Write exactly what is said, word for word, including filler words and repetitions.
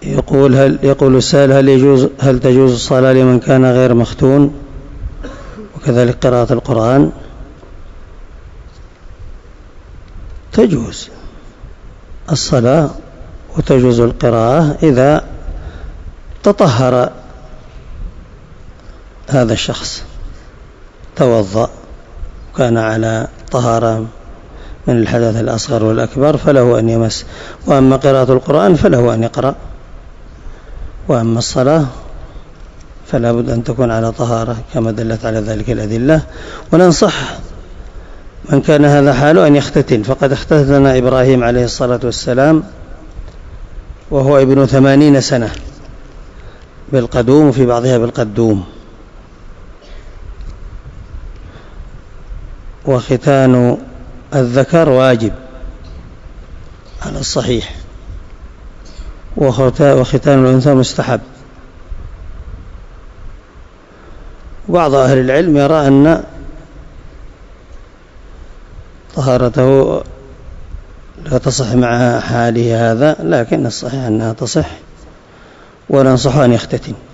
يقول هل يقول السائل هل يجوز هل تجوز الصلاة لمن كان غير مختون وكذلك قراءة القرآن؟ تجوز الصلاة وتجوز القراءة إذا تطهر هذا الشخص، توضأ وكان على طهارة من الحدث الأصغر والأكبر فله أن يمس، وأما قراءة القرآن فله أن يقرأ، وأما الصلاة فلا بد أن تكون على طهارة كما دلت على ذلك الأدلة. وننصح من كان هذا حاله أن يختتن، فقد اختتن إبراهيم عليه الصلاة والسلام وهو ابن ثمانين سنة بالقدوم وفي بعضها بالقدوم. وختان الذكر واجب على الصحيح، وختان الأنثى مستحب. بعض أهل العلم يرى أن طهارته لا تصح مع حاله هذا، لكن الصحيح أنها تصح، وننصح أن يختتن.